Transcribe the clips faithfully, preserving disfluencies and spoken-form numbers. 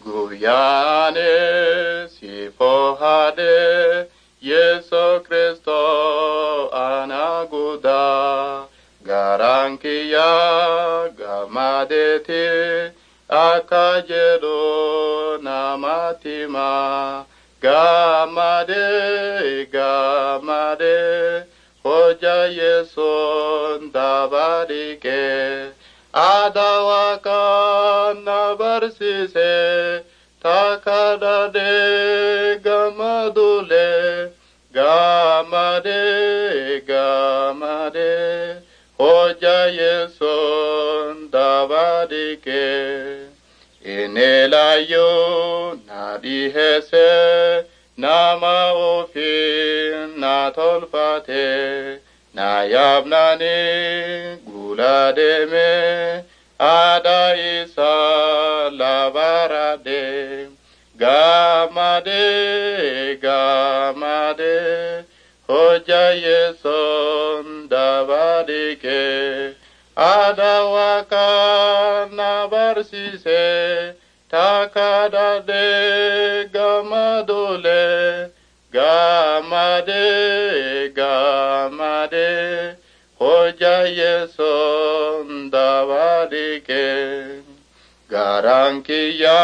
Guyane sifohade Yesu Kristo anaguda Garankia gamadeti akajedo namatima Gamade gamade Hoja Yesu ndabadike Adawaka nabarsise Takadade gamadule Gamade gamade Hoja Yesu ndabadike Inelayo nadihese Nama ofin na tolfate Na yabnani gulademe Ada isa labarade Gamade gamade Hoja Yeson dabadike Ada wakana barsise Takadade gamadole Gamade gamade Hoja Yeson davadike Garankia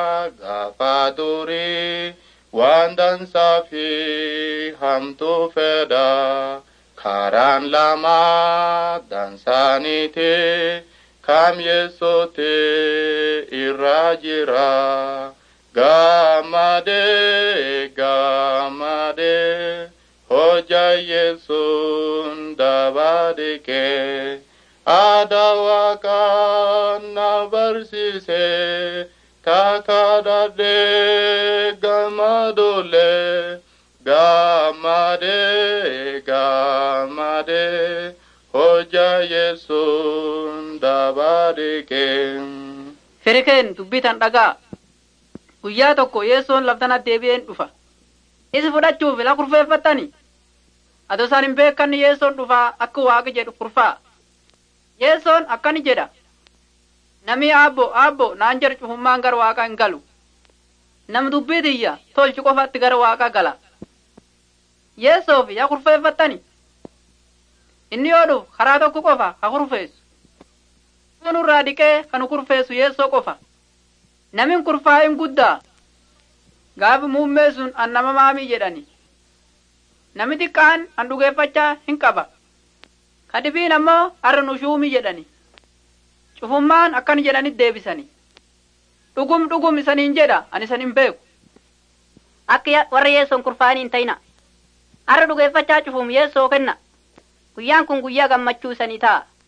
gafaduri Wandan safi hamtu feda Karan lama dan sanite Kam Yesote irajira Gamade gamade Hoja Yesun davadike Adawaka nabarsise Takadade gamadole Gamade gamade Hoja Yesun dabadike Firiken dubbitan dhagaa guyyaa tokko Yesuun laftana deebi'een dhufa isi fudhachuuf ila kurfeeffattani ado isaan hin beekanni Yesuun dhufa akka Waaqi jedhu kurfaa Yesuun akkani jedha nami abbo abbo naan jedhu cufummaan gara Waaqaa hin galu nam dubbii tiyya tolchu qofatti gara Waaqaa gala Yesuuf yaa kurfeeffattani inni yoo dhufu karaa tokko qofa haa kurfeessu sunurraa dhiqee kan kurfeessu Yeesoo qofa Namin kurfaa'in guddaa gaafa muummee sun annama maamii jedhani nami xiqqaan an dhugeeffachaa hin qaba kadibiin ammoo arra nushuumii jedhani cufummaan akkan jedhanit deebisani dhugum dhugum isaniin jedha an isan hin beeku akka warra Yeesoon kurfaa'in hin ta'ina arra dhugeeffachaa cufum Yeesoo kenna guyyaan kun guyyaa gammachuu isanii ta'a